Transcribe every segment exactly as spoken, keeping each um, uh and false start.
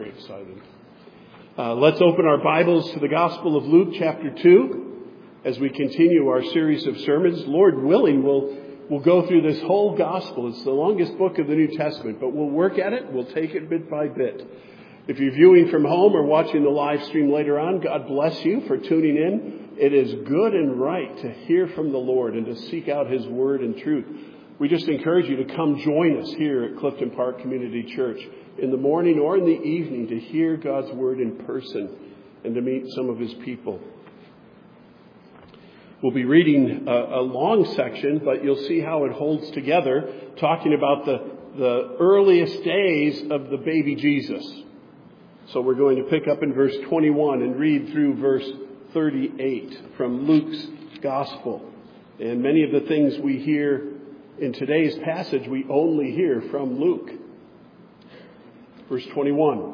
Very excited. Uh, let's open our Bibles to the Gospel of Luke, chapter two, as we continue our series of sermons. Lord willing, we'll we'll go through this whole Gospel. It's the longest book of the New Testament, but we'll work at it. We'll take it bit by bit. If you're viewing from home or watching the live stream later on, God bless you for tuning in. It is good and right to hear from the Lord and to seek out His Word and truth. We just encourage you to come join us here at Clifton Park Community Church in the morning or in the evening to hear God's Word in person and to meet some of His people. We'll be reading a, a long section, but you'll see how it holds together, talking about the, the earliest days of the baby Jesus. So we're going to pick up in verse twenty-one and read through verse thirty-eight from Luke's Gospel. And many of the things we hear in today's passage, we only hear from Luke. Verse twenty-one.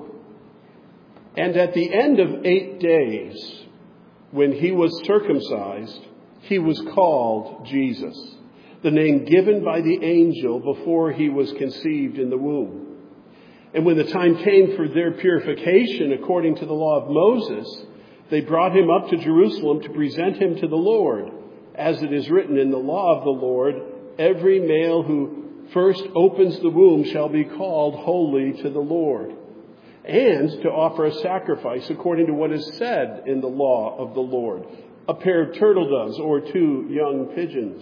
And at the end of eight days, when he was circumcised, he was called Jesus, the name given by the angel before he was conceived in the womb. And when the time came for their purification according to the law of Moses, they brought him up to Jerusalem to present him to the Lord. As it is written in the law of the Lord, every male who first opens the womb shall be called holy to the Lord, and to offer a sacrifice according to what is said in the law of the Lord, a pair of turtle doves or two young pigeons.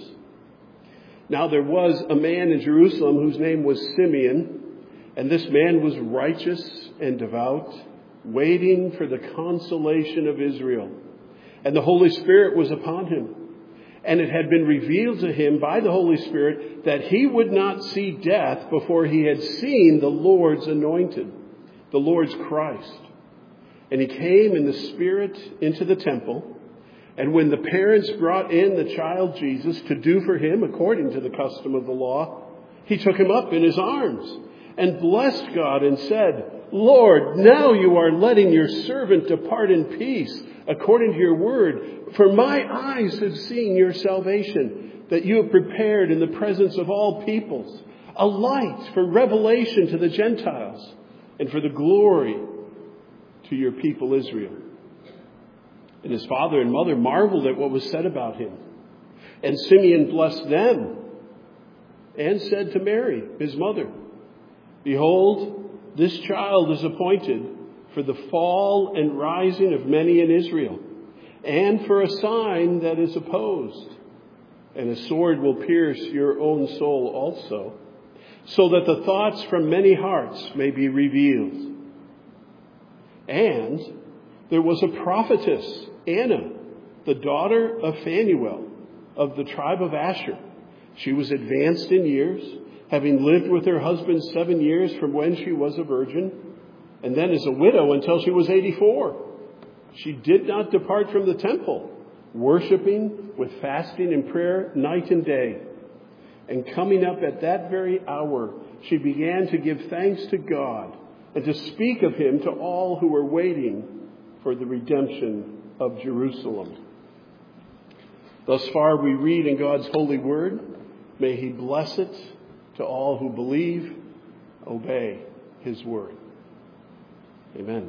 Now there was a man in Jerusalem whose name was Simeon, and this man was righteous and devout, waiting for the consolation of Israel. And the Holy Spirit was upon him. And it had been revealed to him by the Holy Spirit that he would not see death before he had seen the Lord's anointed, the Lord's Christ. And he came in the Spirit into the temple. And when the parents brought in the child Jesus to do for him according to the custom of the law, he took him up in his arms and blessed God and said, Lord, now you are letting your servant depart in peace according to your word. For my eyes have seen your salvation, that you have prepared in the presence of all peoples, a light for revelation to the Gentiles and for the glory to your people Israel. And his father and mother marveled at what was said about him. And Simeon blessed them and said to Mary, his mother, Behold, this child is appointed for the fall and rising of many in Israel, and for a sign that is opposed. And a sword will pierce your own soul also, so that the thoughts from many hearts may be revealed. And there was a prophetess, Anna, the daughter of Phanuel, of the tribe of Asher. She was advanced in years, having lived with her husband seven years from when she was a virgin, and then as a widow until she was eighty-four. She did not depart from the temple, worshiping with fasting and prayer night and day. And coming up at that very hour, she began to give thanks to God and to speak of him to all who were waiting for the redemption of Jerusalem. Thus far we read in God's holy word. May he bless it to all who believe, obey his word. Amen.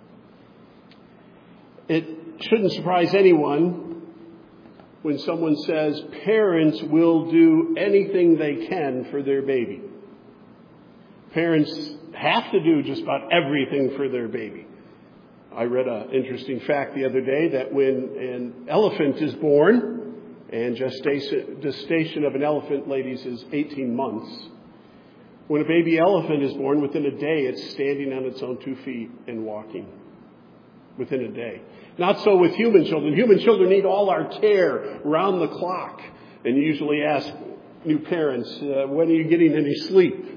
It shouldn't surprise anyone when someone says parents will do anything they can for their baby. Parents have to do just about everything for their baby. I read an interesting fact the other day that when an elephant is born, and gestation, gestation of an elephant, ladies, is eighteen months. When a baby elephant is born, within a day, it's standing on its own two feet and walking. Within a day. Not so with human children. Human children need all our care round the clock. And you usually ask new parents, uh, when are you getting any sleep?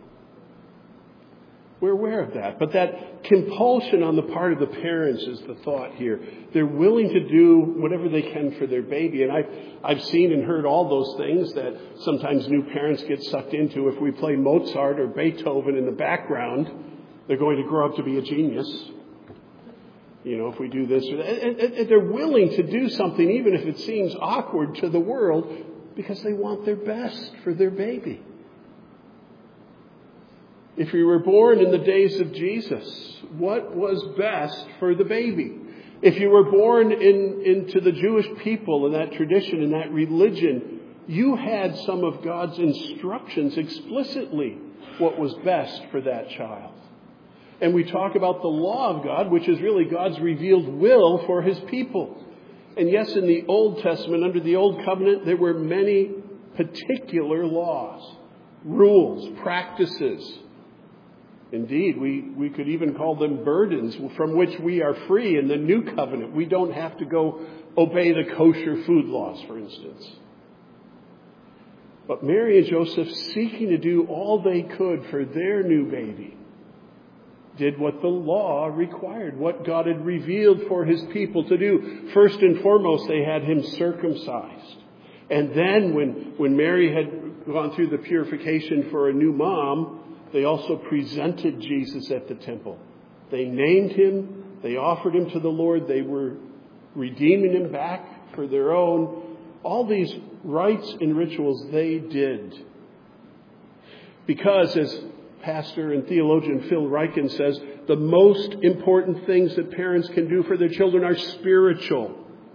We're aware of that. But that compulsion on the part of the parents is the thought here. They're willing to do whatever they can for their baby. And I've, I've seen and heard all those things that sometimes new parents get sucked into. If we play Mozart or Beethoven in the background, they're going to grow up to be a genius. You know, if we do this or that. And, and, and they're willing to do something even if it seems awkward to the world because they want their best for their baby. If you were born in the days of Jesus, what was best for the baby? If you were born in, into the Jewish people and that tradition and that religion, you had some of God's instructions explicitly what was best for that child. And we talk about the law of God, which is really God's revealed will for his people. And yes, in the Old Testament, under the Old Covenant, there were many particular laws, rules, practices. Indeed, we, we could even call them burdens from which we are free in the New Covenant. We don't have to go obey the kosher food laws, for instance. But Mary and Joseph, seeking to do all they could for their new baby, did what the law required, what God had revealed for his people to do. First and foremost, they had him circumcised. And then when, when Mary had gone through the purification for a new mom, they also presented Jesus at the temple. They named him. They offered him to the Lord. They were redeeming him back for their own. All these rites and rituals they did. Because, as pastor and theologian Phil Ryken says, the most important things that parents can do for their children are spiritual.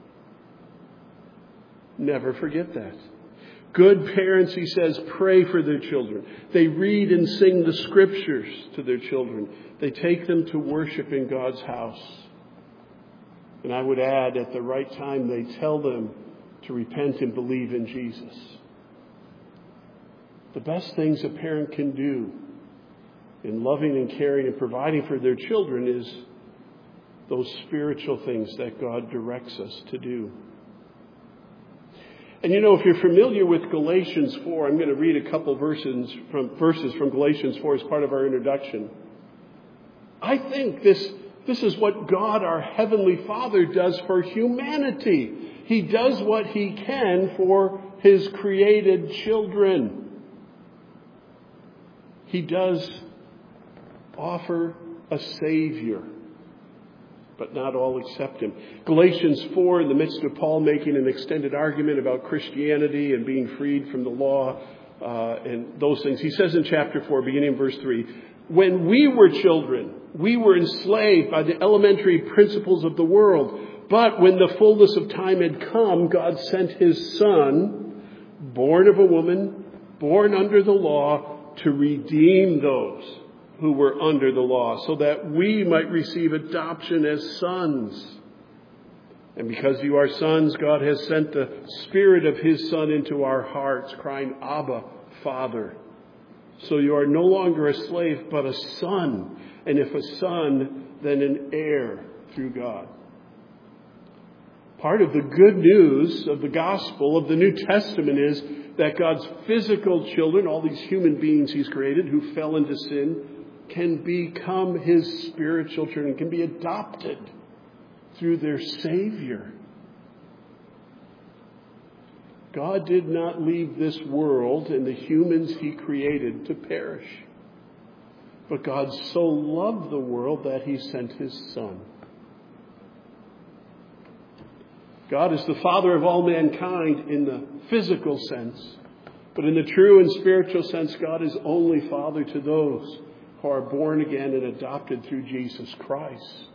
Never forget that. Good parents, he says, pray for their children. They read and sing the scriptures to their children. They take them to worship in God's house. And I would add, at the right time, they tell them to repent and believe in Jesus. The best things a parent can do in loving and caring and providing for their children is those spiritual things that God directs us to do. And you know, if you're familiar with Galatians four, I'm going to read a couple verses from, verses from Galatians four as part of our introduction. I think this, this is what God, our Heavenly Father, does for humanity. He does what he can for his created children. He does offer a Savior, but not all accept him. Galatians four, in the midst of Paul making an extended argument about Christianity and being freed from the law uh, and those things, he says in chapter four, beginning in verse three, when we were children, we were enslaved by the elementary principles of the world. But when the fullness of time had come, God sent his Son, born of a woman, born under the law, to redeem those who were under the law, so that we might receive adoption as sons. And because you are sons, God has sent the Spirit of his Son into our hearts, crying, Abba, Father. So you are no longer a slave, but a son. And if a son, then an heir through God. Part of the good news of the gospel of the New Testament is that God's physical children, all these human beings he's created who fell into sin, can become his spiritual children, can be adopted through their Savior. God did not leave this world and the humans he created to perish. But God so loved the world that he sent his Son. God is the Father of all mankind in the physical sense. But in the true and spiritual sense, God is only Father to those who are born again and adopted through Jesus Christ.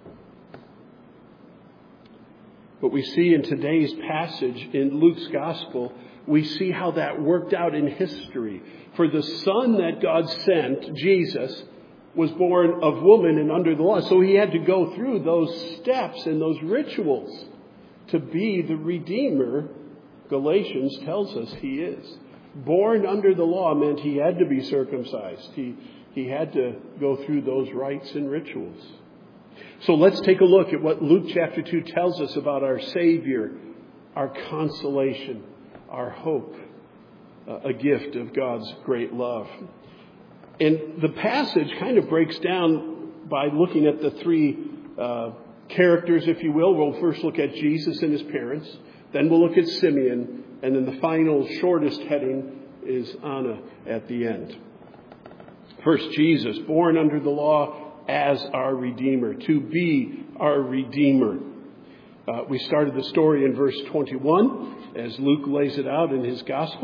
But we see in today's passage in Luke's Gospel, we see how that worked out in history. For the Son that God sent, Jesus, was born of woman and under the law. So he had to go through those steps and those rituals to be the Redeemer. Galatians tells us he is. Born under the law meant he had to be circumcised. He, he had to go through those rites and rituals. So let's take a look at what Luke chapter two tells us about our Savior, our consolation, our hope, uh, a gift of God's great love. And the passage kind of breaks down by looking at the three uh, characters, if you will. We'll first look at Jesus and his parents. Then we'll look at Simeon. And then the final, shortest heading is Anna at the end. First, Jesus, born under the law as our Redeemer, to be our Redeemer. Uh, we started the story in verse twenty-one, as Luke lays it out in his Gospel.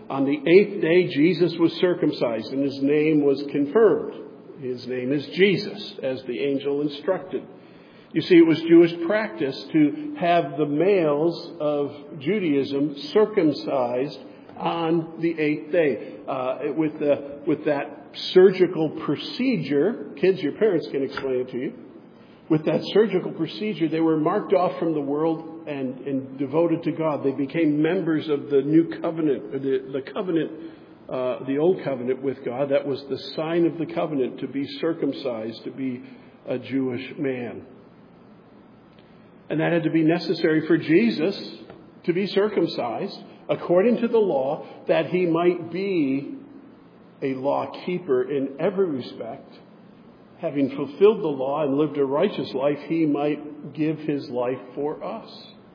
On the eighth day, Jesus was circumcised, and his name was confirmed. His name is Jesus, as the angel instructed. You see, it was Jewish practice to have the males of Judaism circumcised on the eighth day. Uh, with, the, with that surgical procedure, kids, your parents can explain it to you. With that surgical procedure, they were marked off from the world and, and devoted to God. They became members of the new covenant, or the, the covenant, uh, the old covenant with God. That was the sign of the covenant, to be circumcised, to be a Jewish man. And that had to be necessary for Jesus to be circumcised according to the law, that he might be a law keeper in every respect. Having fulfilled the law and lived a righteous life, he might give his life for us.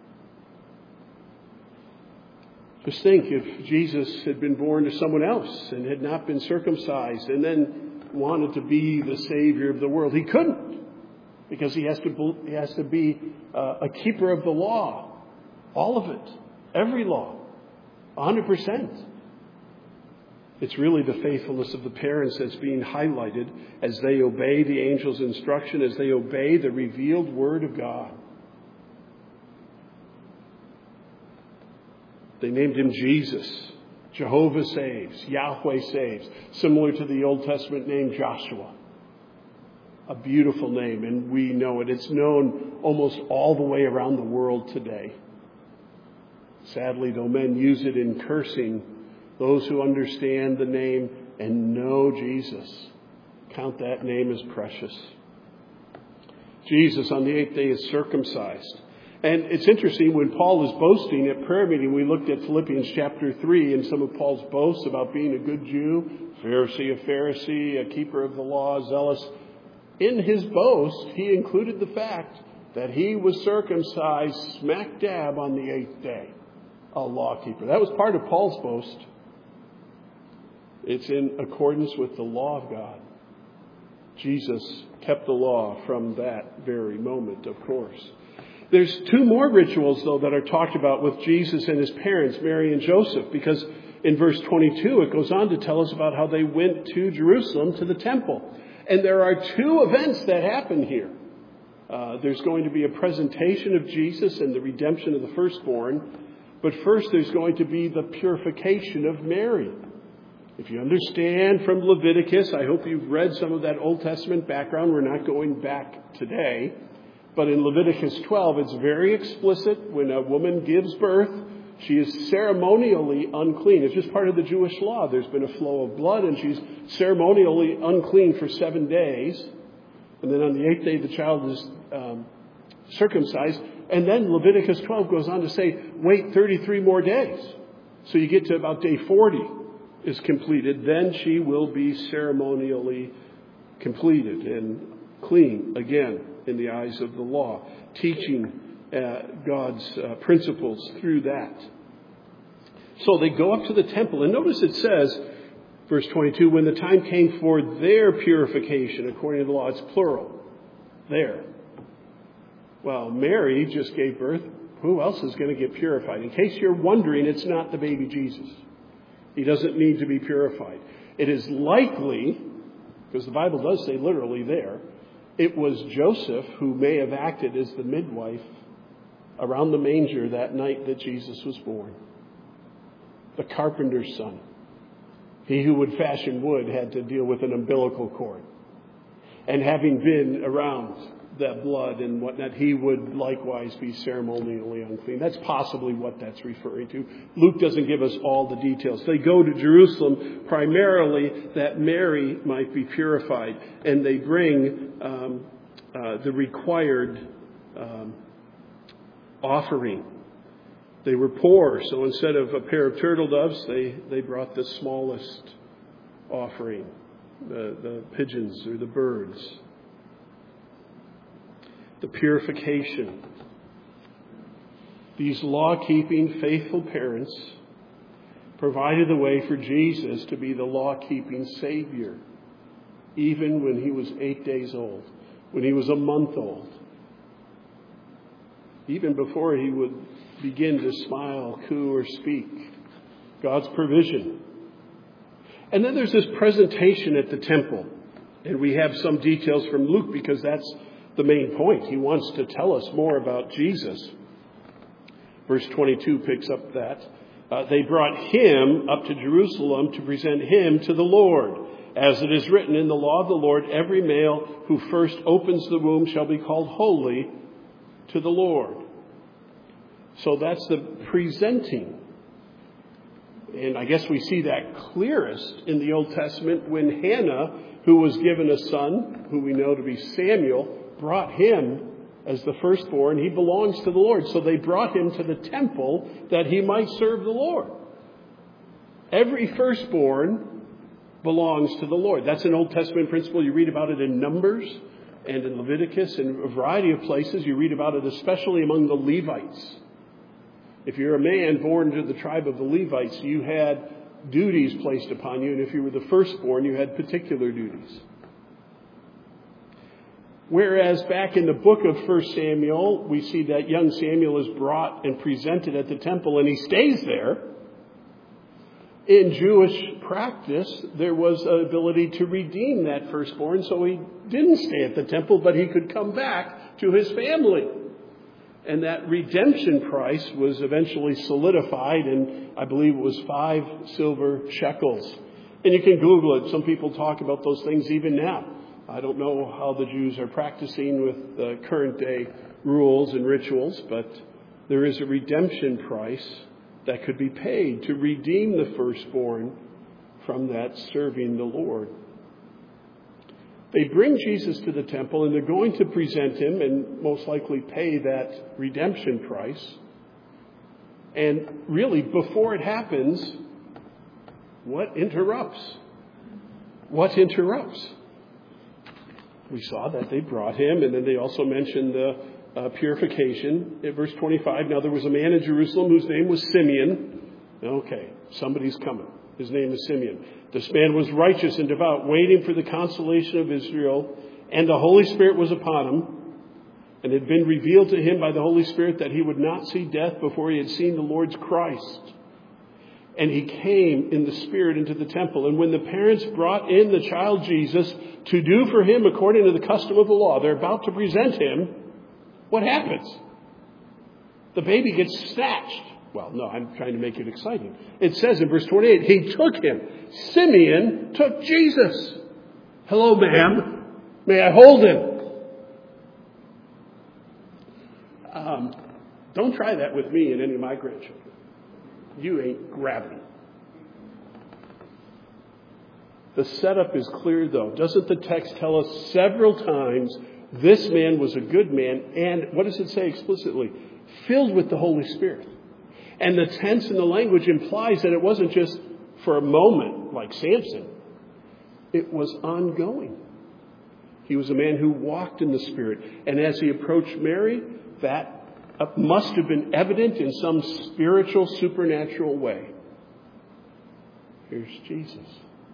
Just think, if Jesus had been born to someone else and had not been circumcised and then wanted to be the Savior of the world, he couldn't, because he has to, he has to be uh, a keeper of the law. All of it. Every law. one hundred percent. It's really the faithfulness of the parents that's being highlighted as they obey the angel's instruction, as they obey the revealed Word of God. They named him Jesus. Jehovah saves. Yahweh saves. Similar to the Old Testament name Joshua. A beautiful name, and we know it. It's known almost all the way around the world today. Sadly, though, men use it in cursing those who understand the name and know Jesus. Count that name as precious. Jesus on the eighth day is circumcised. And it's interesting, when Paul is boasting at prayer meeting, we looked at Philippians chapter three and some of Paul's boasts about being a good Jew, Pharisee, a Pharisee, a keeper of the law, zealous. In his boast, he included the fact that he was circumcised smack dab on the eighth day. A law keeper. That was part of Paul's boast. It's in accordance with the law of God. Jesus kept the law from that very moment, of course. There's two more rituals, though, that are talked about with Jesus and his parents, Mary and Joseph, because in verse twenty-two, it goes on to tell us about how they went to Jerusalem, to the temple. And there are two events that happen here. Uh, there's going to be a presentation of Jesus and the redemption of the firstborn. But first, there's going to be the purification of Mary. If you understand from Leviticus, I hope you've read some of that Old Testament background. We're not going back today. But in Leviticus twelve, it's very explicit. When a woman gives birth, she is ceremonially unclean. It's just part of the Jewish law. There's been a flow of blood, and she's ceremonially unclean for seven days. And then on the eighth day, the child is um, circumcised. And then Leviticus twelve goes on to say, wait thirty-three more days. So you get to about day forty is completed. Then she will be ceremonially completed and clean again in the eyes of the law, teaching uh, God's uh, principles through that. So they go up to the temple. And notice it says, verse twenty-two, when the time came for their purification, according to the law, it's plural. There. Well, Mary just gave birth. Who else is going to get purified? In case you're wondering, it's not the baby Jesus. He doesn't need to be purified. It is likely, because the Bible does say literally there, it was Joseph who may have acted as the midwife around the manger that night that Jesus was born. The carpenter's son. He who would fashion wood had to deal with an umbilical cord. And having been around that blood and whatnot, he would likewise be ceremonially unclean. That's possibly what that's referring to. Luke doesn't give us all the details. They go to Jerusalem primarily that Mary might be purified, and they bring um, uh, the required um, offering. They were poor, so instead of a pair of turtle doves, they, they brought the smallest offering, the, the pigeons or the birds. The purification. These law-keeping, faithful parents provided the way for Jesus to be the law-keeping Savior, even when he was eight days old, when he was a month old, even before he would begin to smile, coo, or speak. God's provision. And then there's this presentation at the temple. And we have some details from Luke because that's the main point. He wants to tell us more about Jesus. Verse twenty-two picks up that. Uh, they brought him up to Jerusalem to present him to the Lord. As it is written in the law of the Lord, every male who first opens the womb shall be called holy to the Lord. So that's the presenting. And I guess we see that clearest in the Old Testament when Hannah, who was given a son, who we know to be Samuel, brought him as the firstborn. He belongs to the Lord. So they brought him to the temple that he might serve the Lord. Every firstborn belongs to the Lord. That's an Old Testament principle. You read about it in Numbers and in Leviticus and a variety of places. You read about it especially among the Levites. If you're a man born to the tribe of the Levites, you had duties placed upon you. And if you were the firstborn, you had particular duties. Whereas back in the book of First Samuel, we see that young Samuel is brought and presented at the temple and he stays there. In Jewish practice, there was an ability to redeem that firstborn, so he didn't stay at the temple, but he could come back to his family. And that redemption price was eventually solidified, and I believe it was five silver shekels. And you can Google it. Some people talk about those things even now. I don't know how the Jews are practicing with the current day rules and rituals, but there is a redemption price that could be paid to redeem the firstborn from that serving the Lord. They bring Jesus to the temple and they're going to present him and most likely pay that redemption price. And really, before it happens, what interrupts? What interrupts? We saw that they brought him, and then they also mentioned the uh, purification. At verse twenty-five, now there was a man in Jerusalem whose name was Simeon. Okay, somebody's coming. His name is Simeon. This man was righteous and devout, waiting for the consolation of Israel, and the Holy Spirit was upon him. And it had been revealed to him by the Holy Spirit that he would not see death before he had seen the Lord's Christ. And he came in the Spirit into the temple. And when the parents brought in the child Jesus to do for him according to the custom of the law, they're about to present him, what happens? The baby gets snatched. Well, no, I'm trying to make it exciting. It says in verse twenty-eight, he took him. Simeon took Jesus. Hello, ma'am. May I hold him? Um, don't try that with me and any of my grandchildren. You ain't grabbing. The setup is clear, though. Doesn't the text tell us several times this man was a good man, and what does it say explicitly? Filled with the Holy Spirit. And the tense in the language implies that it wasn't just for a moment like Samson. It was ongoing. He was a man who walked in the Spirit. And as he approached Mary, that must have been evident in some spiritual, supernatural way. Here's Jesus.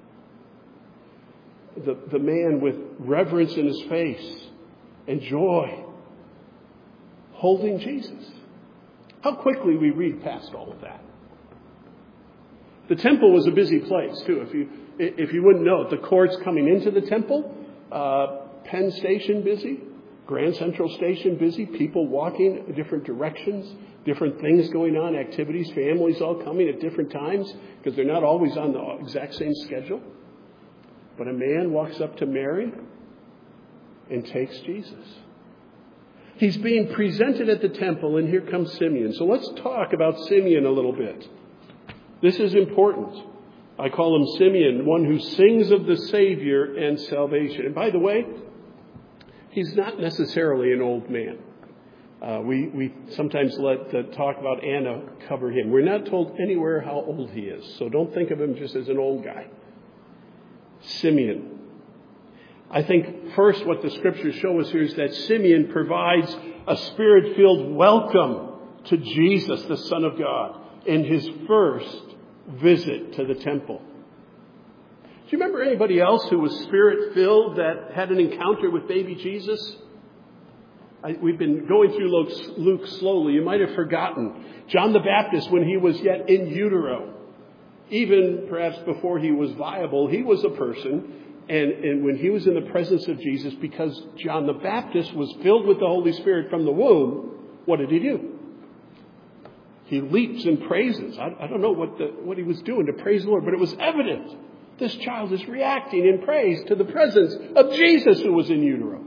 The, the man with reverence in his face and joy, holding Jesus. How quickly we read past all of that. The temple was a busy place, too. If you if you wouldn't know it, the courts coming into the temple, uh, Penn Station busy, Grand Central Station busy, people walking in different directions, different things going on, activities, families all coming at different times because they're not always on the exact same schedule. But a man walks up to Mary and takes Jesus. He's being presented at the temple, and here comes Simeon. So let's talk about Simeon a little bit. This is important. I call him Simeon, one who sings of the Savior and salvation. And by the way, he's not necessarily an old man. Uh, we, we sometimes let the talk about Anna cover him. We're not told anywhere how old he is, so don't think of him just as an old guy. Simeon. I think first what the scriptures show us here is that Simeon provides a spirit-filled welcome to Jesus, the Son of God, in his first visit to the temple. Do you remember anybody else who was spirit-filled that had an encounter with baby Jesus? I, we've been going through Luke, Luke slowly. You might have forgotten. John the Baptist, when he was yet in utero, Even perhaps before he was viable, he was a person. And, and when he was in the presence of Jesus, because John the Baptist was filled with the Holy Spirit from the womb, what did he do? He leaps and praises. I, I don't know what, the, what he was doing to praise the Lord, but it was evident. This child is reacting in praise to the presence of Jesus who was in utero.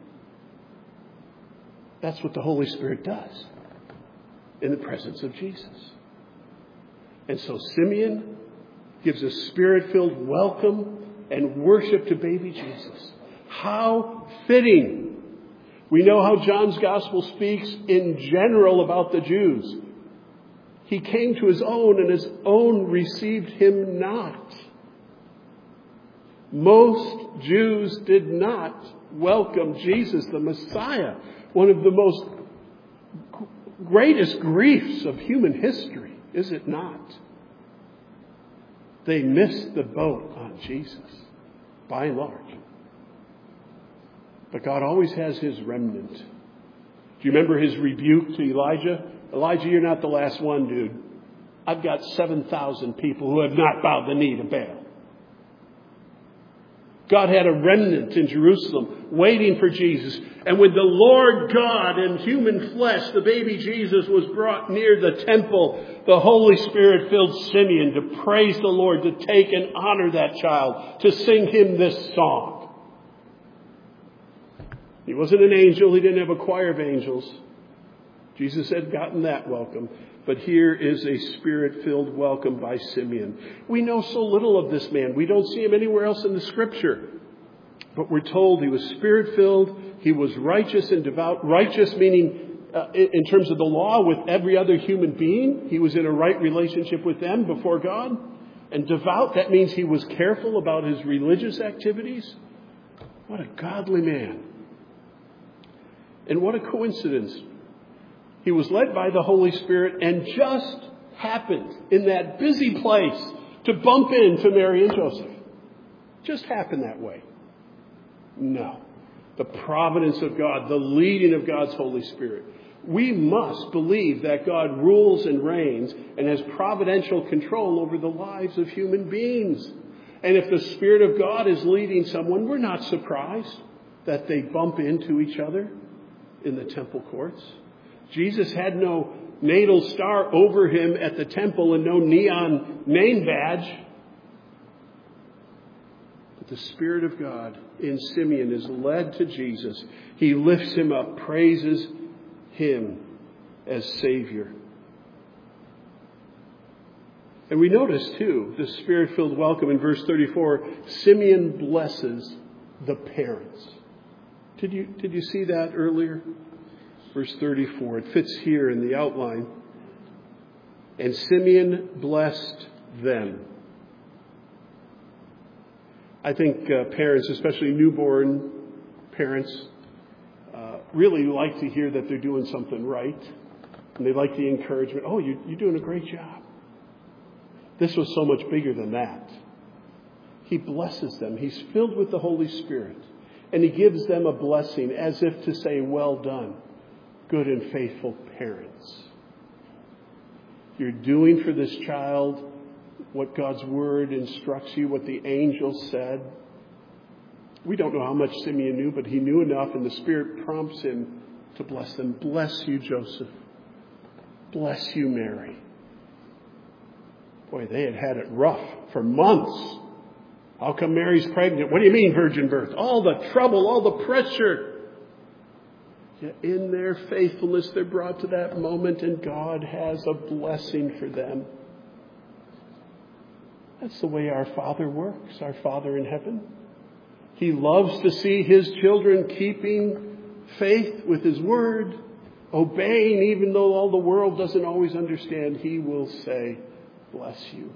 That's what the Holy Spirit does in the presence of Jesus. And so Simeon gives a Spirit-filled welcome and worship to baby Jesus. How fitting. We know how John's Gospel speaks in general about the Jews. He came to his own, and his own received him not. Most Jews did not welcome Jesus, the Messiah, one of the most greatest griefs of human history, is it not? They missed the boat on Jesus, by and large. But God always has his remnant. Do you remember his rebuke to Elijah? Elijah, you're not the last one, dude. I've got seven thousand people who have not bowed the knee to Baal. God had a remnant in Jerusalem waiting for Jesus. And when the Lord God in human flesh, the baby Jesus, was brought near the temple, the Holy Spirit filled Simeon to praise the Lord, to take and honor that child, to sing him this song. He wasn't an angel. He didn't have a choir of angels. Jesus had gotten that welcome. But here is a Spirit-filled welcome by Simeon. We know so little of this man. We don't see him anywhere else in the Scripture. But we're told he was Spirit-filled. He was righteous and devout. Righteous meaning uh, in terms of the law with every other human being. He was in a right relationship with them before God. And devout, that means he was careful about his religious activities. What a godly man. And what a coincidence. He was led by the Holy Spirit and just happened in that busy place to bump into Mary and Joseph. Just happened that way. No. The providence of God, the leading of God's Holy Spirit. We must believe that God rules and reigns and has providential control over the lives of human beings. And if the Spirit of God is leading someone, we're not surprised that they bump into each other in the temple courts. Jesus had no natal star over him at the temple and no neon name badge. But the Spirit of God in Simeon is led to Jesus. He lifts him up, praises him as Savior. And we notice, too, the Spirit-filled welcome in verse thirty-four. Simeon blesses the parents. Did you, did you see that earlier? Verse thirty-four, it fits here in the outline. And Simeon blessed them. I think uh, parents, especially newborn parents, uh, really like to hear that they're doing something right. And they like the encouragement. Oh, you, you're doing a great job. This was so much bigger than that. He blesses them. He's filled with the Holy Spirit. And he gives them a blessing as if to say, well done, good and faithful parents. You're doing for this child what God's word instructs you, what the angel said. We don't know how much Simeon knew, but he knew enough, and the Spirit prompts him to bless them. Bless you, Joseph. Bless you, Mary. Boy, they had had it rough for months. How come Mary's pregnant? What do you mean virgin birth? All the trouble, all the pressure. Yet in their faithfulness, they're brought to that moment, and God has a blessing for them. That's the way our Father works, our Father in heaven. He loves to see his children keeping faith with his word, obeying, even though all the world doesn't always understand. He will say, bless you.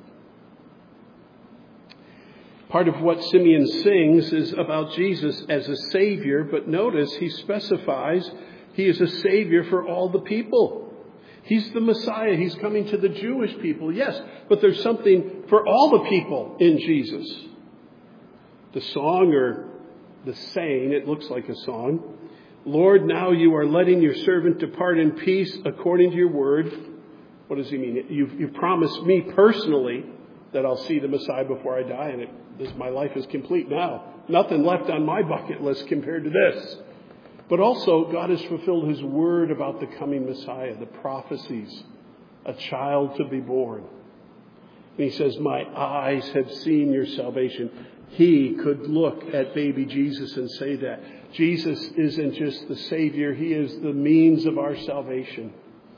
Part of what Simeon sings is about Jesus as a Savior, but notice he specifies he is a Savior for all the people. He's the Messiah. He's coming to the Jewish people, yes, but there's something for all the people in Jesus. The song, or the saying, it looks like a song. Lord, now you are letting your servant depart in peace according to your word. What does he mean? You've, you've promised me personally that I'll see the Messiah before I die, and it, this, my life is complete now. Nothing left on my bucket list compared to this. But also, God has fulfilled his word about the coming Messiah, the prophecies, a child to be born. And he says, my eyes have seen your salvation. He could look at baby Jesus and say that. Jesus isn't just the Savior, he is the means of our salvation.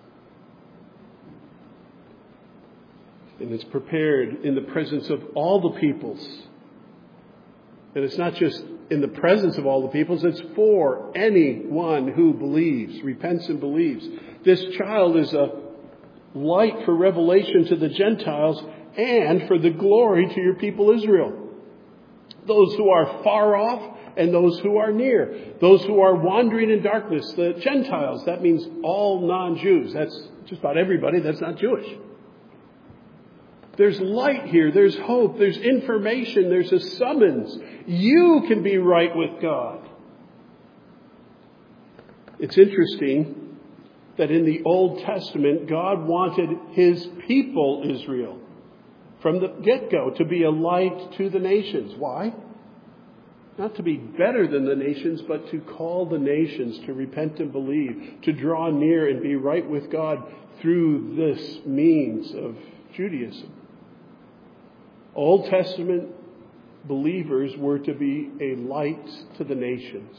And it's prepared in the presence of all the peoples. And it's not just in the presence of all the peoples, it's for anyone who believes, repents and believes. This child is a light for revelation to the Gentiles and for the glory to your people Israel. Those who are far off and those who are near. Those who are wandering in darkness, the Gentiles, that means all non-Jews. That's just about everybody that's not Jewish. There's light here. There's hope. There's information. There's a summons. You can be right with God. It's interesting that in the Old Testament, God wanted his people, Israel, from the get-go, to be a light to the nations. Why? Not to be better than the nations, but to call the nations to repent and believe, to draw near and be right with God through this means of Judaism. Old Testament believers were to be a light to the nations.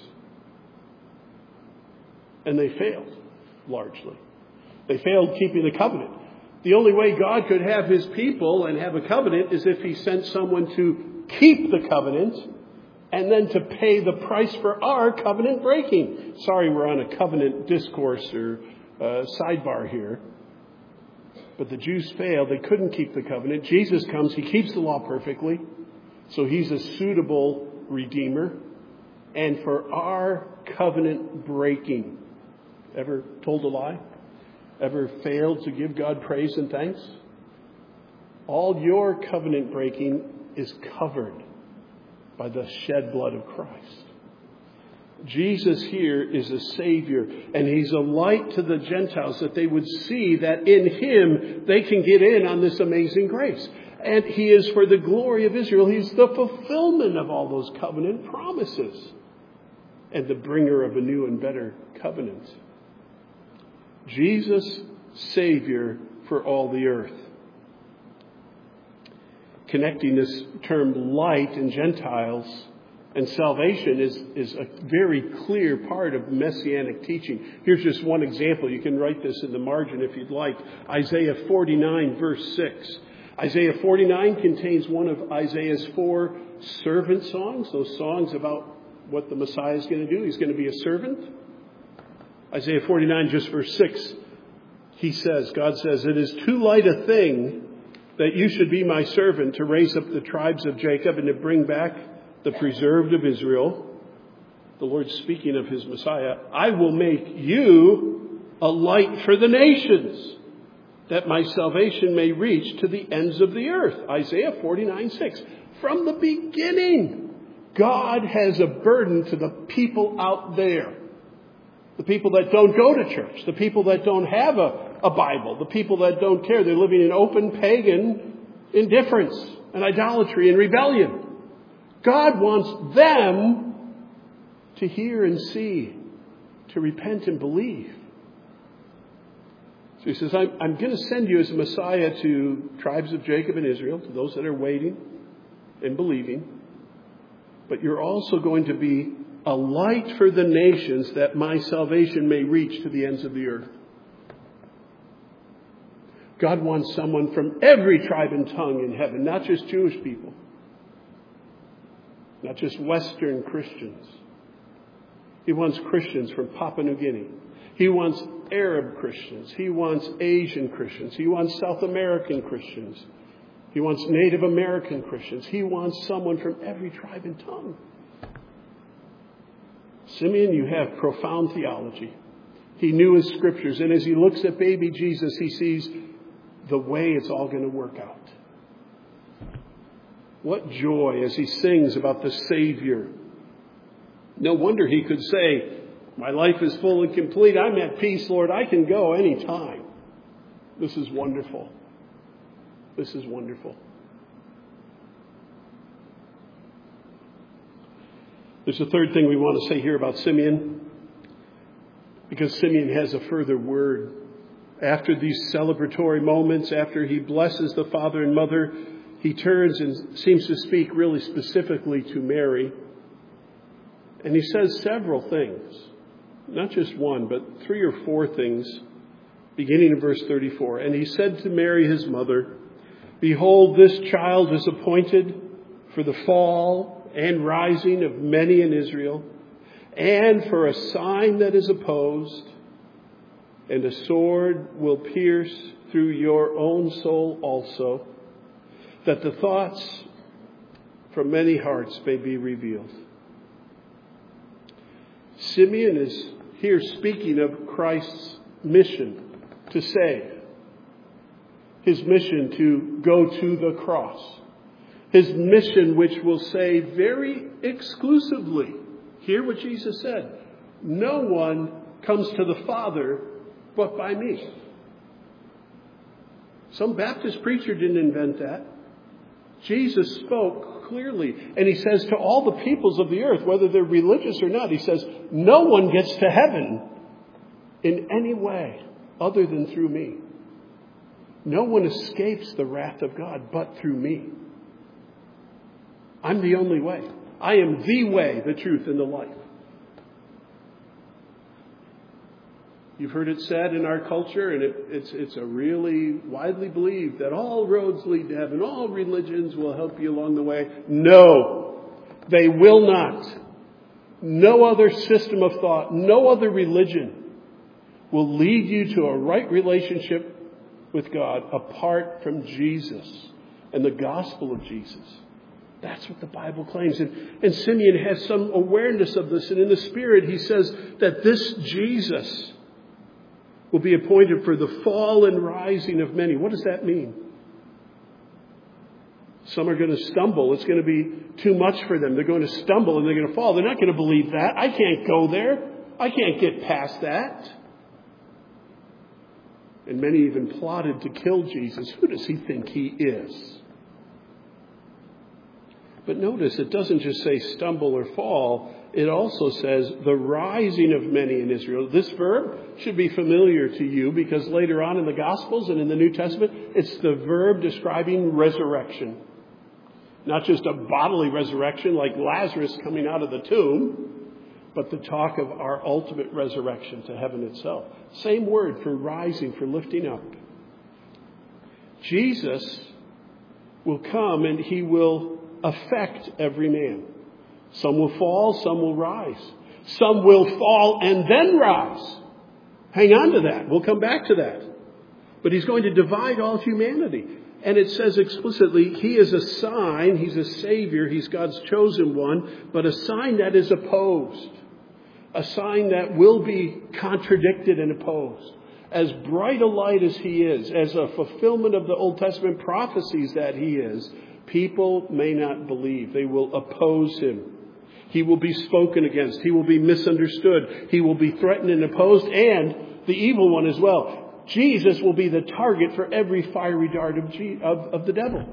And they failed, largely. They failed keeping the covenant. The only way God could have his people and have a covenant is if he sent someone to keep the covenant and then to pay the price for our covenant breaking. Sorry, we're on a covenant discourse or uh, sidebar here. But the Jews failed. They couldn't keep the covenant. Jesus comes. He keeps the law perfectly. So he's a suitable redeemer. And for our covenant breaking, ever told a lie? Ever failed to give God praise and thanks? All your covenant breaking is covered by the shed blood of Christ. Jesus here is a Savior, and he's a light to the Gentiles that they would see that in him they can get in on this amazing grace. And he is for the glory of Israel. He's the fulfillment of all those covenant promises and the bringer of a new and better covenant. Jesus, Savior for all the earth. Connecting this term light and Gentiles and salvation is, is a very clear part of Messianic teaching. Here's just one example. You can write this in the margin if you'd like. Isaiah forty-nine, verse six. Isaiah forty-nine contains one of Isaiah's four servant songs, those songs about what the Messiah is going to do. He's going to be a servant. Isaiah forty-nine, just verse six, he says, God says, it is too light a thing that you should be my servant to raise up the tribes of Jacob and to bring back the preserved of Israel. The Lord speaking of his Messiah. I will make you a light for the nations, that my salvation may reach to the ends of the earth. Isaiah forty-nine, six. From the beginning, God has a burden to the people out there. The people that don't go to church. The people that don't have a, a Bible. The people that don't care. They're living in open pagan indifference and idolatry and rebellion. God wants them to hear and see, to repent and believe. So he says, I'm, I'm going to send you as a Messiah to tribes of Jacob and Israel, to those that are waiting and believing. But you're also going to be a light for the nations, that my salvation may reach to the ends of the earth. God wants someone from every tribe and tongue in heaven, not just Jewish people, not just Western Christians. He wants Christians from Papua New Guinea. He wants Arab Christians. He wants Asian Christians. He wants South American Christians. He wants Native American Christians. He wants someone from every tribe and tongue. Simeon, you have profound theology. He knew his scriptures. And as he looks at baby Jesus, he sees the way it's all going to work out. What joy as he sings about the Savior. No wonder he could say, my life is full and complete. I'm at peace, Lord. I can go anytime. This is wonderful. This is wonderful. There's a third thing we want to say here about Simeon, because Simeon has a further word. After these celebratory moments, after he blesses the father and mother, he turns and seems to speak really specifically to Mary. And he says several things, not just one, but three or four things, beginning in verse thirty-four. And he said to Mary, his mother, "Behold, this child is appointed for the fall and rising of many in Israel, and for a sign that is opposed, and a sword will pierce through your own soul also, that the thoughts from many hearts may be revealed." Simeon is here speaking of Christ's mission to save, his mission to go to the cross, his mission which will say very exclusively, hear what Jesus said, "No one comes to the Father but by me." Some Baptist preacher didn't invent that. Jesus spoke clearly, and he says to all the peoples of the earth, whether they're religious or not, he says, no one gets to heaven in any way other than through me. No one escapes the wrath of God but through me. I'm the only way. I am the way, the truth, and the life. You've heard it said in our culture, and it, it's, it's a really widely believed, that all roads lead to heaven. All religions will help you along the way. No, they will not. No other system of thought, no other religion will lead you to a right relationship with God apart from Jesus and the gospel of Jesus. That's what the Bible claims. And, and Simeon has some awareness of this. And in the Spirit, he says that this Jesus will be appointed for the fall and rising of many. What does that mean? Some are going to stumble. It's going to be too much for them. They're going to stumble and they're going to fall. They're not going to believe that. I can't go there. I can't get past that. And many even plotted to kill Jesus. Who does he think he is? But notice, it doesn't just say stumble or fall. It also says the rising of many in Israel. This verb should be familiar to you because later on in the Gospels and in the New Testament, it's the verb describing resurrection. Not just a bodily resurrection like Lazarus coming out of the tomb, but the talk of our ultimate resurrection to heaven itself. Same word for rising, for lifting up. Jesus will come and he will affect every man. Some will fall, some will rise. Some will fall and then rise. Hang on to that. We'll come back to that. But he's going to divide all humanity. And it says explicitly, he is a sign, he's a savior, he's God's chosen one, but a sign that is opposed. A sign that will be contradicted and opposed. As bright a light as he is, as a fulfillment of the Old Testament prophecies that he is, people may not believe. They will oppose him. He will be spoken against. He will be misunderstood. He will be threatened and opposed, and the evil one as well. Jesus will be the target for every fiery dart of, G- of, of the devil.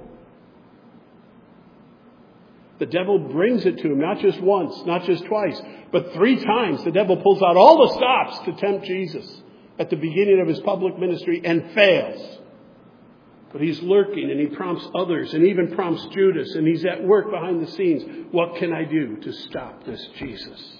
The devil brings it to him, not just once, not just twice, but three times. The devil pulls out all the stops to tempt Jesus at the beginning of his public ministry and fails. But he's lurking and he prompts others and even prompts Judas, and he's at work behind the scenes. What can I do to stop this Jesus?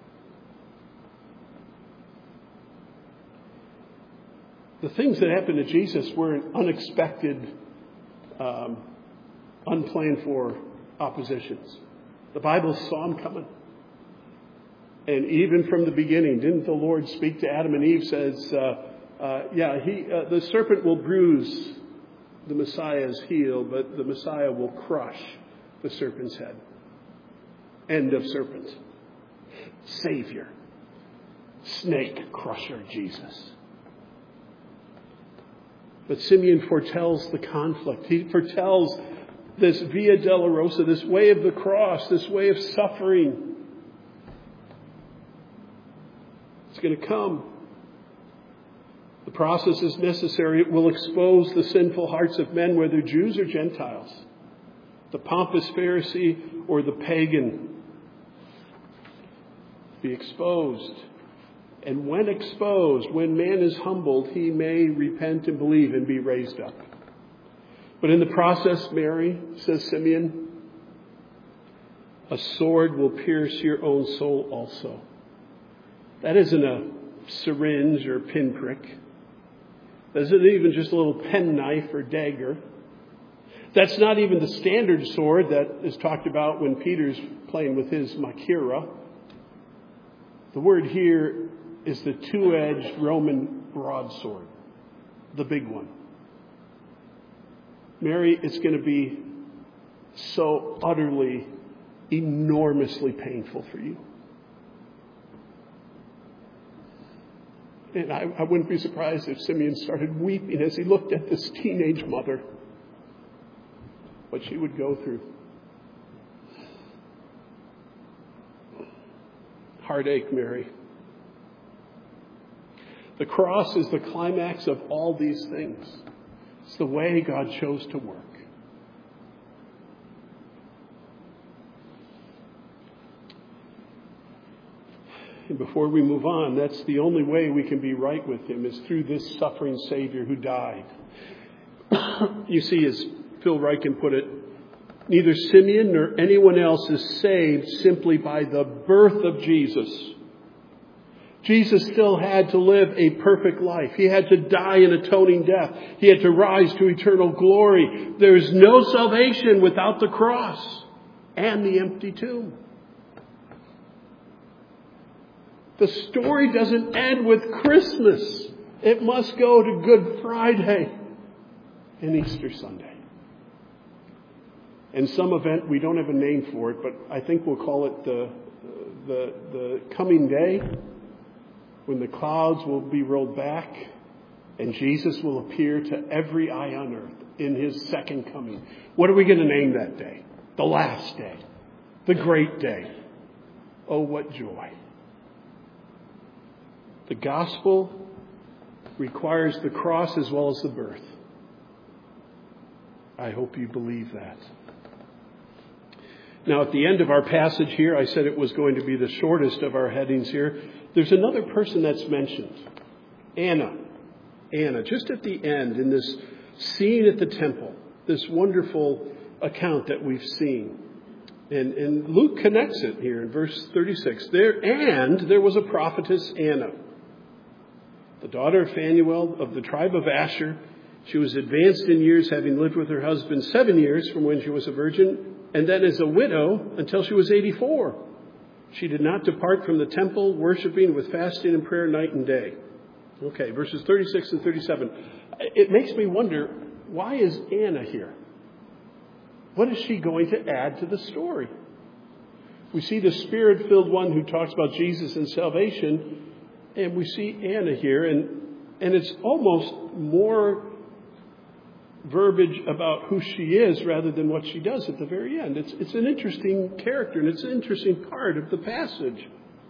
The things that happened to Jesus were an unexpected, um, unplanned for oppositions. The Bible saw them coming. And even from the beginning, didn't the Lord speak to Adam and Eve, says, uh, uh, yeah, he, uh, the serpent will bruise the Messiah's heel, but the Messiah will crush the serpent's head. End of serpent. Savior. Snake crusher Jesus. But Simeon foretells the conflict. He foretells this Via Dolorosa, this way of the cross, this way of suffering. It's going to come. The process is necessary. It will expose the sinful hearts of men, whether Jews or Gentiles, the pompous Pharisee or the pagan. be exposed. And when exposed, when man is humbled, he may repent and believe and be raised up. But in the process, Mary, says Simeon, a sword will pierce your own soul also. That isn't a syringe or pinprick. That isn't even just a little penknife or dagger. That's not even the standard sword that is talked about when Peter's playing with his machaira. The word here is the two-edged Roman broadsword, the big one. Mary, it's going to be so utterly, enormously painful for you. And I, I wouldn't be surprised if Simeon started weeping as he looked at this teenage mother, what she would go through. Heartache, Mary. The cross is the climax of all these things. It's the way God chose to work. And before we move on, that's the only way we can be right with Him, is through this suffering Savior who died. You see, as Phil Ryken put it, neither Simeon nor anyone else is saved simply by the birth of Jesus. Jesus still had to live a perfect life. He had to die an atoning death. He had to rise to eternal glory. There is no salvation without the cross and the empty tomb. The story doesn't end with Christmas. It must go to Good Friday and Easter Sunday. And some event, we don't have a name for it, but I think we'll call it the, the, the coming day, when the clouds will be rolled back and Jesus will appear to every eye on earth in His second coming. What are we going to name that day? The last day. The great day. Oh, what joy. The gospel requires the cross as well as the birth. I hope you believe that. Now, at the end of our passage here, I said it was going to be the shortest of our headings here. There's another person that's mentioned. Anna. Anna, just at the end in this scene at the temple, this wonderful account that we've seen. And, and Luke connects it here in verse thirty-six. There, and there was a prophetess, Anna, the daughter of Phanuel of the tribe of Asher. She was advanced in years, having lived with her husband seven years from when she was a virgin, and then as a widow until she was eighty-four. She did not depart from the temple, worshiping with fasting and prayer night and day. Okay, verses thirty-six and thirty-seven. It makes me wonder, why is Anna here? What is she going to add to the story? We see the Spirit-filled one who talks about Jesus and salvation, and we see Anna here, and, and it's almost more verbiage about who she is rather than what she does at the very end. It's, it's an interesting character, and it's an interesting part of the passage.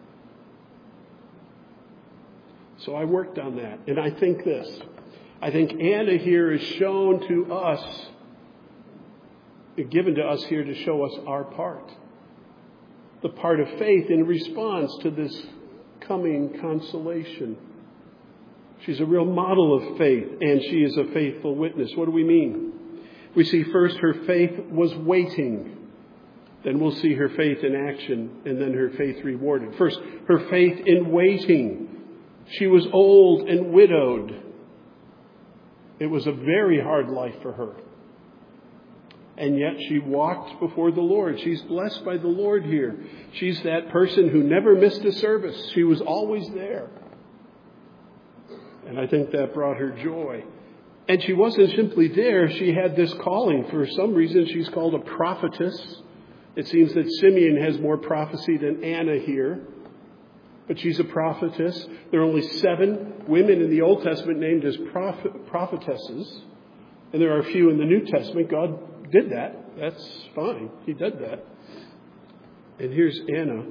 So I worked on that, and I think this. I think Anna here is shown to us, given to us here to show us our part. The part of faith in response to this coming consolation. She's a real model of faith, and she is a faithful witness. What do we mean? We see first her faith was waiting. Then we'll see her faith in action, and then her faith rewarded. First, her faith in waiting. She was old and widowed. It was a very hard life for her. And yet she walked before the Lord. She's blessed by the Lord here. She's that person who never missed a service. She was always there. And I think that brought her joy. And she wasn't simply there. She had this calling. For some reason, she's called a prophetess. It seems that Simeon has more prophecy than Anna here. But she's a prophetess. There are only seven women in the Old Testament named as prophet, prophetesses. And there are a few in the New Testament. God did that. That's fine. He did that. And here's Anna.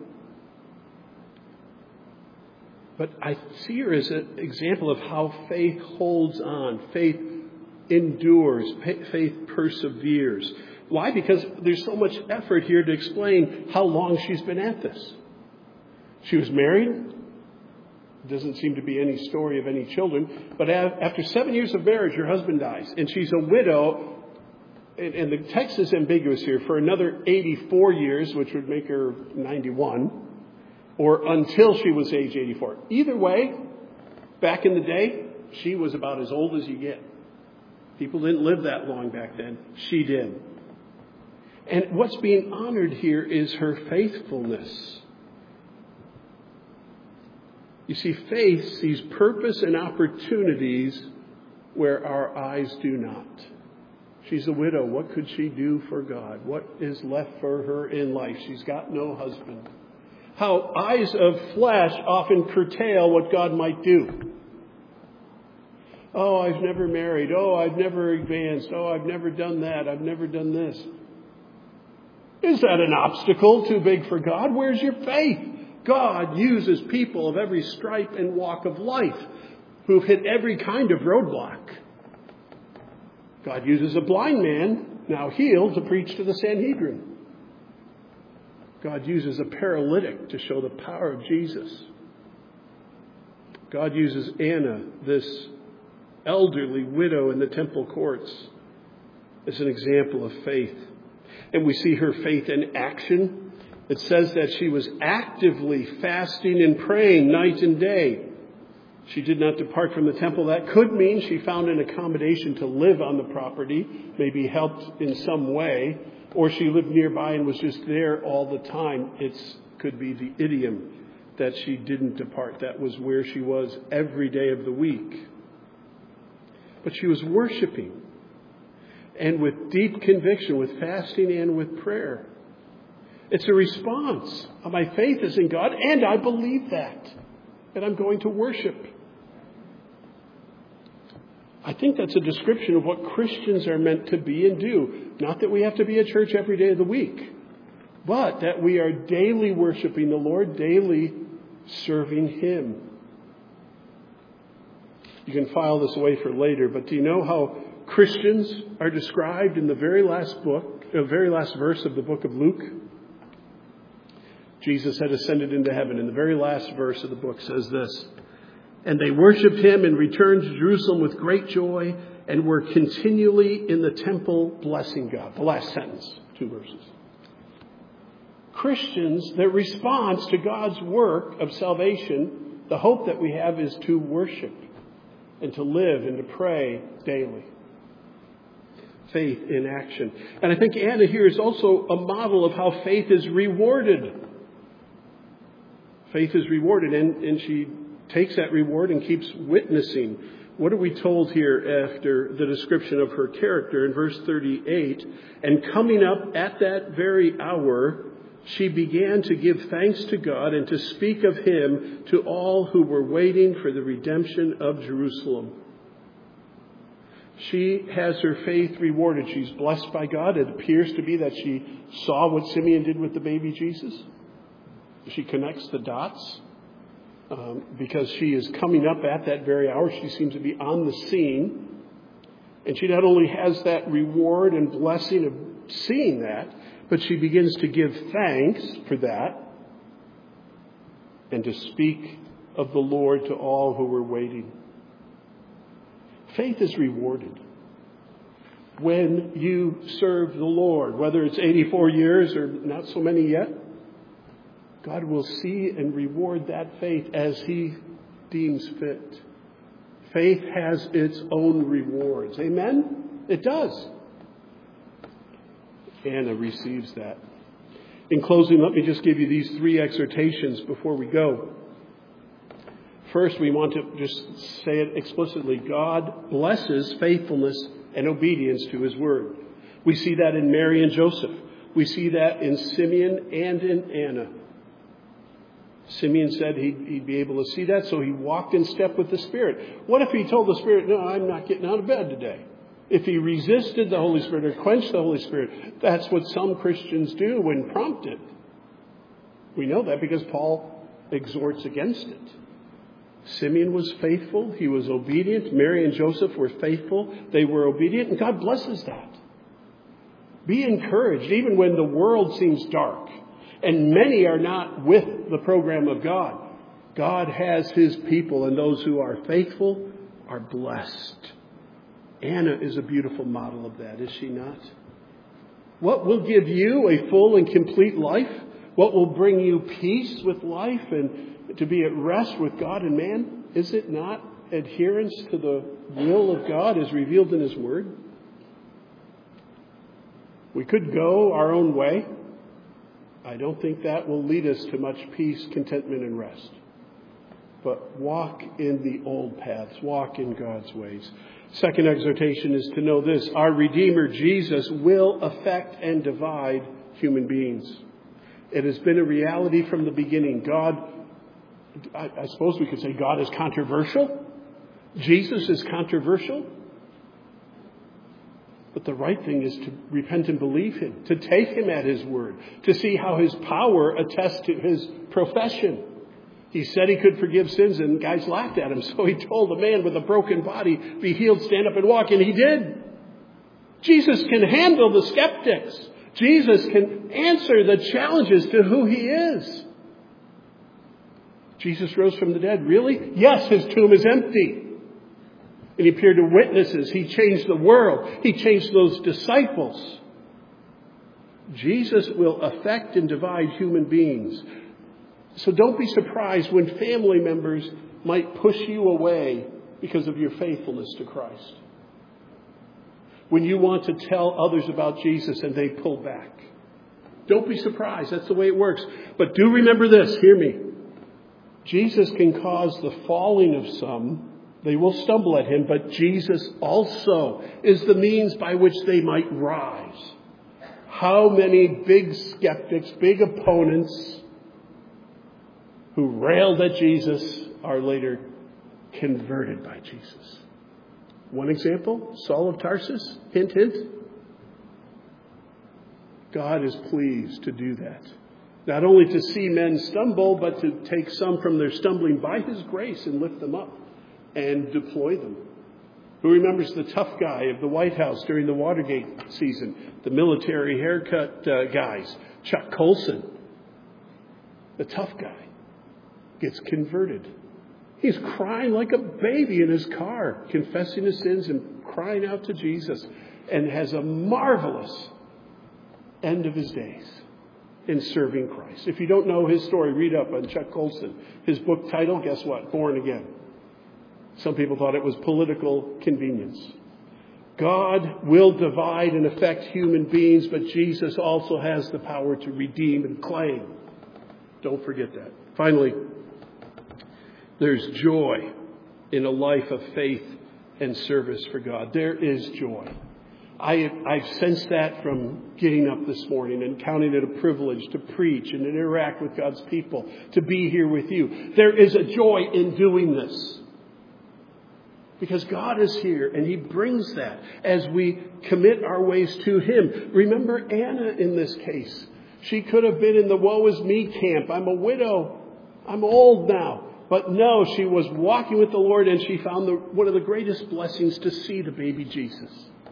But I see her as an example of how faith holds on. Faith endures. Faith perseveres. Why? Because there's so much effort here to explain how long she's been at this. She was married. Doesn't seem to be any story of any children. But after seven years of marriage, her husband dies. And she's a widow. And the text is ambiguous here. For another eighty-four years, which would make her ninety-one. Or until she was age eighty-four. Either way, back in the day, she was about as old as you get. People didn't live that long back then. She did. And what's being honored here is her faithfulness. You see, faith sees purpose and opportunities where our eyes do not. She's a widow. What could she do for God? What is left for her in life? She's got no husband. How eyes of flesh often curtail what God might do. Oh, I've never married. Oh, I've never advanced. Oh, I've never done that. I've never done this. Is that an obstacle too big for God? Where's your faith? God uses people of every stripe and walk of life who've hit every kind of roadblock. God uses a blind man, now healed, to preach to the Sanhedrin. God uses a paralytic to show the power of Jesus. God uses Anna, this elderly widow in the temple courts, as an example of faith. And we see her faith in action. It says that she was actively fasting and praying night and day. She did not depart from the temple. That could mean she found an accommodation to live on the property, maybe helped in some way, or she lived nearby and was just there all the time. It could be the idiom that she didn't depart. That was where she was every day of the week. But she was worshiping, and with deep conviction, with fasting and with prayer. It's a response. My faith is in God, and I believe that. And I'm going to worship. I think that's a description of what Christians are meant to be and do. Not that we have to be at church every day of the week, but that we are daily worshiping the Lord, daily serving Him. You can file this away for later, but do you know how Christians are described in the very last book, the very last verse of the book of Luke? Jesus had ascended into heaven, and the very last verse of the book says this: "And they worshipped Him and returned to Jerusalem with great joy and were continually in the temple blessing God." The last sentence, two verses. Christians, their response to God's work of salvation, the hope that we have, is to worship and to live and to pray daily. Faith in action. And I think Anna here is also a model of how faith is rewarded. Faith is rewarded, and, and she takes that reward and keeps witnessing. What are we told here after the description of her character in verse thirty-eight? "And coming up at that very hour, she began to give thanks to God and to speak of Him to all who were waiting for the redemption of Jerusalem." She has her faith rewarded. She's blessed by God. It appears to be that she saw what Simeon did with the baby Jesus. She connects the dots um, because she is coming up at that very hour. She seems to be on the scene. And she not only has that reward and blessing of seeing that, but she begins to give thanks for that and to speak of the Lord to all who were waiting. Faith is rewarded when you serve the Lord, whether it's eighty-four years or not so many yet. God will see and reward that faith as He deems fit. Faith has its own rewards. Amen? It does. Anna receives that. In closing, let me just give you these three exhortations before we go. First, we want to just say it explicitly. God blesses faithfulness and obedience to His word. We see that in Mary and Joseph. We see that in Simeon and in Anna. Simeon said he'd, he'd be able to see that, so he walked in step with the Spirit. What if he told the Spirit, "No, I'm not getting out of bed today"? If he resisted the Holy Spirit or quenched the Holy Spirit, that's what some Christians do when prompted. We know that because Paul exhorts against it. Simeon was faithful. He was obedient. Mary and Joseph were faithful. They were obedient, and God blesses that. Be encouraged, even when the world seems dark and many are not with the program of God. God has his people, and those who are faithful are blessed. Anna is a beautiful model of that, is she not? What will give you a full and complete life? What will bring you peace with life and to be at rest with God and man? Is it not adherence to the will of God as revealed in his word? We could go our own way. I don't think that will lead us to much peace, contentment, and rest. But walk in the old paths. Walk in God's ways. Second exhortation is to know this. Our Redeemer, Jesus, will affect and divide human beings. It has been a reality from the beginning. God, I, I suppose we could say God is controversial. Jesus is controversial. But the right thing is to repent and believe him, to take him at his word, to see how his power attests to his profession. He said he could forgive sins, and guys laughed at him. So he told a man with a broken body, be healed, stand up and walk, and he did. Jesus can handle the skeptics. Jesus can answer the challenges to who he is. Jesus rose from the dead. Really? Yes, his tomb is empty. And he appeared to witnesses. He changed the world. He changed those disciples. Jesus will affect and divide human beings. So don't be surprised when family members might push you away because of your faithfulness to Christ. When you want to tell others about Jesus and they pull back. Don't be surprised. That's the way it works. But do remember this. Hear me. Jesus can cause the falling of some. They will stumble at him, but Jesus also is the means by which they might rise. How many big skeptics, big opponents who railed at Jesus are later converted by Jesus? One example, Saul of Tarsus, hint, hint. God is pleased to do that. Not only to see men stumble, but to take some from their stumbling by his grace and lift them up and deploy them. Who remembers the tough guy of the White House during the Watergate season? The military haircut uh, guys. Chuck Colson. The tough guy gets converted. He's crying like a baby in his car, confessing his sins and crying out to Jesus, and has a marvelous end of his days in serving Christ. If you don't know his story, read up on Chuck Colson. His book title, guess what? Born Again. Some people thought it was political convenience. God will divide and affect human beings, but Jesus also has the power to redeem and claim. Don't forget that. Finally, there's joy in a life of faith and service for God. There is joy. I, I've sensed that from getting up this morning and counting it a privilege to preach and interact with God's people, to be here with you. There is a joy in doing this. Because God is here and he brings that as we commit our ways to him. Remember Anna in this case. She could have been in the woe is me camp. I'm a widow. I'm old now. But no, she was walking with the Lord and she found the, one of the greatest blessings to see the baby Jesus.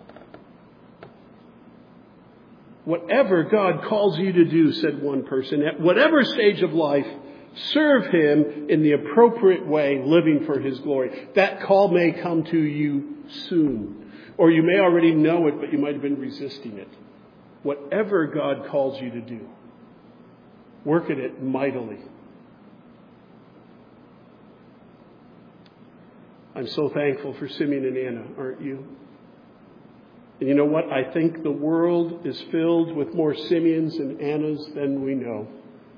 Whatever God calls you to do, said one person, at whatever stage of life, serve him in the appropriate way, living for his glory. That call may come to you soon. Or you may already know it, but you might have been resisting it. Whatever God calls you to do, work at it mightily. I'm so thankful for Simeon and Anna, aren't you? And you know what? I think the world is filled with more Simeons and Annas than we know.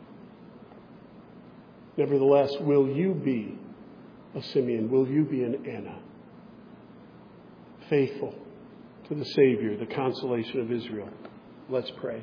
Nevertheless, will you be a Simeon? Will you be an Anna? Faithful to the Savior, the consolation of Israel. Let's pray.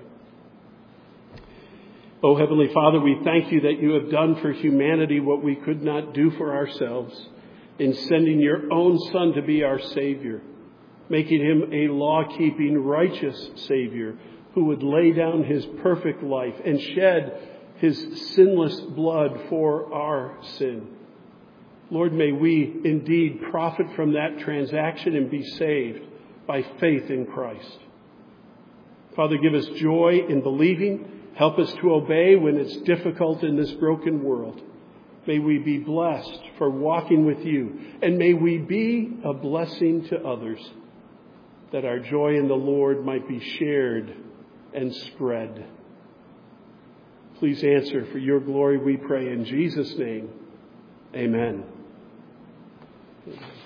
Oh, Heavenly Father, we thank you that you have done for humanity what we could not do for ourselves in sending your own Son to be our Savior, making him a law-keeping, righteous Savior who would lay down his perfect life and shed his sinless blood for our sin. Lord, may we indeed profit from that transaction and be saved by faith in Christ. Father, give us joy in believing Help us to obey when it's difficult in this broken world. May we be blessed for walking with you. And may we be a blessing to others, that our joy in the Lord might be shared and spread. Please answer for your glory, we pray in Jesus' name. Amen. Amen.